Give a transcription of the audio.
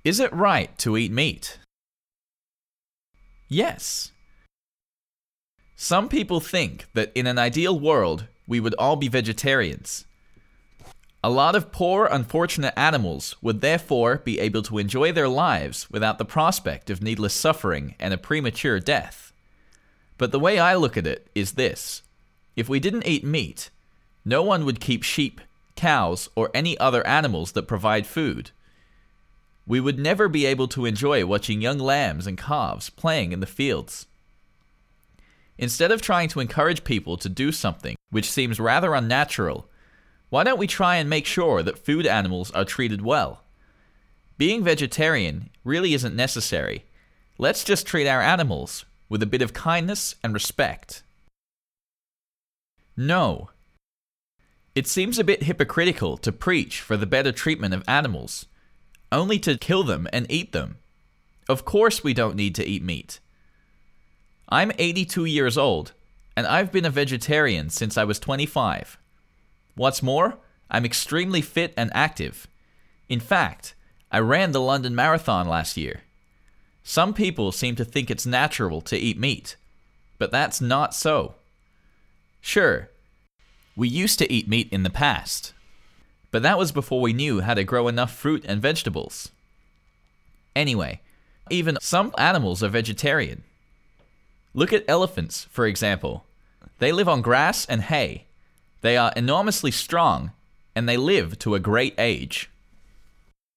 Is it right to eat meat? Yes. Some people think that in an ideal world, we would all be vegetarians. A lot of poor, unfortunate animals would therefore be able to enjoy their lives without the prospect of needless suffering and a premature death. But the way I look at it is this. If we didn't eat meat, no one would keep sheep, cows, or any other animals that provide food. We would never be able to enjoy watching young lambs and calves playing in the fields. Instead of trying to encourage people to do something which seems rather unnatural, why don't we try and make sure that food animals are treated well? Being vegetarian really isn't necessary. Let's just treat our animals with a bit of kindness and respect. No. It seems a bit hypocritical to preach for the better treatment of animals, only to kill them and eat them. Of course we don't need to eat meat. I'm 82 years old, and I've been a vegetarian since I was 25. What's more, I'm extremely fit and active. In fact, I ran the London Marathon last year. Some people seem to think it's natural to eat meat, but that's not so. Sure, we used to eat meat in the past, but that was before we knew how to grow enough fruit and vegetables. Anyway, even some animals are vegetarian. Look at elephants, for example. They live on grass and hay. They are enormously strong, and they live to a great age.